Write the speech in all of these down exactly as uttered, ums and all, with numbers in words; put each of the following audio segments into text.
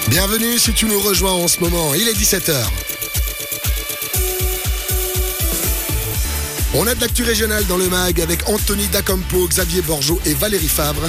Bienvenue si tu nous rejoins en ce moment, il est dix-sept heures. On a de l'actu régionale dans le mag avec Anthony Dacampo, Xavier Borgeaud et Valérie Fabre.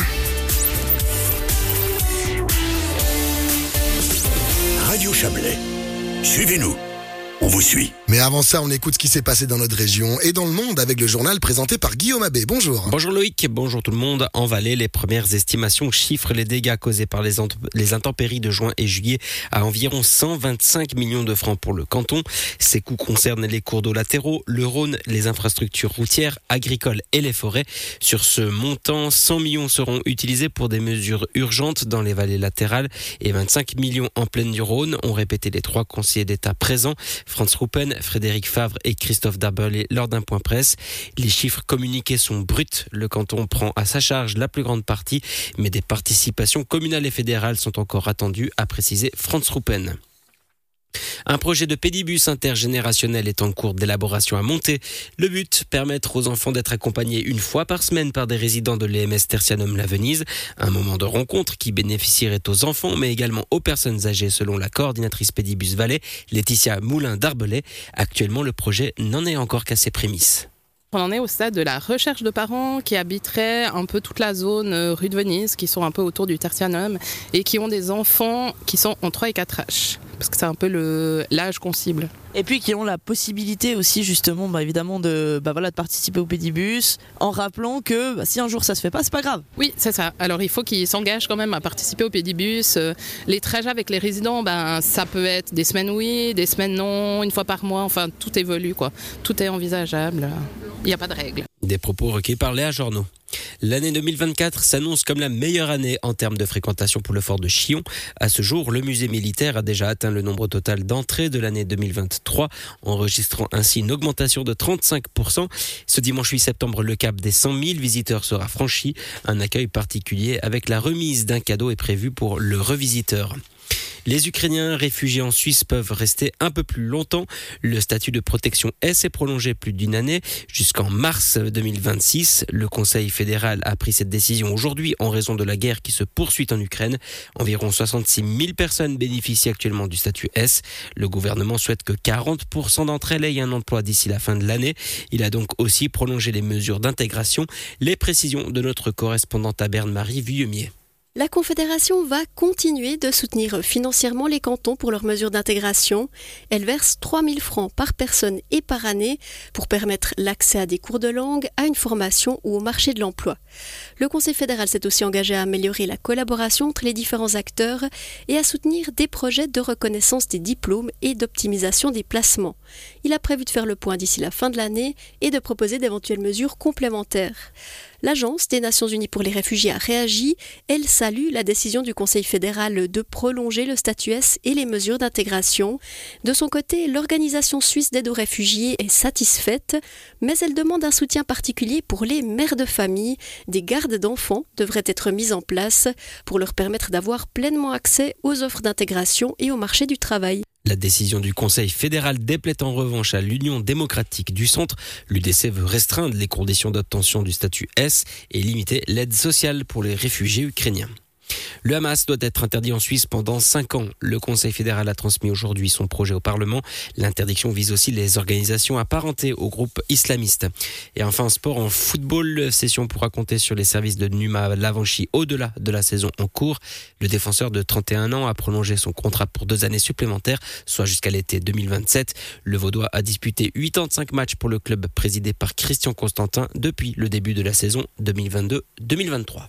Radio Chablais, suivez-nous, on vous suit. Mais avant ça, on écoute ce qui s'est passé dans notre région et dans le monde avec le journal présenté par Guillaume Abbé. Bonjour. Bonjour Loïc, bonjour tout le monde. En Valais, les premières estimations chiffrent les dégâts causés par les, ent- les intempéries de juin et juillet à environ cent vingt-cinq millions de francs pour le canton. Ces coûts concernent les cours d'eau latéraux, le Rhône, les infrastructures routières, agricoles et les forêts. Sur ce montant, cent millions seront utilisés pour des mesures urgentes dans les vallées latérales et vingt-cinq millions en plaine du Rhône, ont répété les trois conseillers d'État présents, Franz Ruppen, Frédéric Favre et Christophe Darbelet lors d'un point presse. Les chiffres communiqués sont bruts. Le canton prend à sa charge la plus grande partie, mais des participations communales et fédérales sont encore attendues, a précisé Franz Ruppen. Un projet de pédibus intergénérationnel est en cours d'élaboration à Monté. Le but, permettre aux enfants d'être accompagnés une fois par semaine par des résidents de l'E M S Tertianum La Venise. Un moment de rencontre qui bénéficierait aux enfants, mais également aux personnes âgées, selon la coordinatrice Pédibus Valais, Laetitia Moulin-Darbelet. Actuellement, le projet n'en est encore qu'à ses prémices. On en est au stade de la recherche de parents qui habiteraient un peu toute la zone rue de Venise, qui sont un peu autour du Tertianum et qui ont des enfants qui sont en trois et quatre H, parce que c'est un peu le, l'âge qu'on cible. Et puis qui ont la possibilité aussi justement bah, évidemment de, bah, voilà, de participer au pédibus en rappelant que bah, si un jour ça se fait pas, c'est pas grave. Oui, c'est ça. Alors il faut qu'ils s'engagent quand même à participer au pédibus. Les trajets avec les résidents, ben, ça peut être des semaines oui, des semaines non, une fois par mois, enfin tout évolue quoi. Tout est envisageable, il n'y a pas de règles. Des propos recueillis par Léa Journeau. L'année deux mille vingt-quatre s'annonce comme la meilleure année en termes de fréquentation pour le fort de Chillon. À ce jour, le musée militaire a déjà atteint le nombre total d'entrées de l'année deux mille vingt-trois, enregistrant ainsi une augmentation de trente-cinq pour cent. Ce dimanche huit septembre, le cap des cent mille visiteurs sera franchi. Un accueil particulier avec la remise d'un cadeau est prévu pour le revisiteur. Les Ukrainiens réfugiés en Suisse peuvent rester un peu plus longtemps. Le statut de protection S est prolongé plus d'une année jusqu'en mars deux mille vingt-six. Le Conseil fédéral a pris cette décision aujourd'hui en raison de la guerre qui se poursuit en Ukraine. Environ soixante-six mille personnes bénéficient actuellement du statut S. Le gouvernement souhaite que quarante pour cent d'entre elles aient un emploi d'ici la fin de l'année. Il a donc aussi prolongé les mesures d'intégration. Les précisions de notre correspondante à Berne, Marie Vuillemier. La Confédération va continuer de soutenir financièrement les cantons pour leurs mesures d'intégration. Elle verse trois mille francs par personne et par année pour permettre l'accès à des cours de langue, à une formation ou au marché de l'emploi. Le Conseil fédéral s'est aussi engagé à améliorer la collaboration entre les différents acteurs et à soutenir des projets de reconnaissance des diplômes et d'optimisation des placements. Il a prévu de faire le point d'ici la fin de l'année et de proposer d'éventuelles mesures complémentaires. L'Agence des Nations Unies pour les réfugiés a réagi. Elle salue la décision du Conseil fédéral de prolonger le statut S et les mesures d'intégration. De son côté, l'Organisation suisse d'aide aux réfugiés est satisfaite, mais elle demande un soutien particulier pour les mères de famille. Des gardes d'enfants devraient être mises en place pour leur permettre d'avoir pleinement accès aux offres d'intégration et au marché du travail. La décision du Conseil fédéral déplaît en revanche à l'Union démocratique du centre. L'U D C veut restreindre les conditions d'obtention du statut S et limiter l'aide sociale pour les réfugiés ukrainiens. Le Hamas doit être interdit en Suisse pendant cinq ans. Le Conseil fédéral a transmis aujourd'hui son projet au Parlement. L'interdiction vise aussi les organisations apparentées au groupe islamiste. Et enfin, sport en football, session pourra compter sur les services de Numa Lavanchi au-delà de la saison en cours. Le défenseur de trente et un ans a prolongé son contrat pour deux années supplémentaires, soit jusqu'à l'été deux mille vingt-sept. Le Vaudois a disputé quatre-vingt-quinze matchs pour le club présidé par Christian Constantin depuis le début de la saison deux mille vingt-deux deux mille vingt-trois.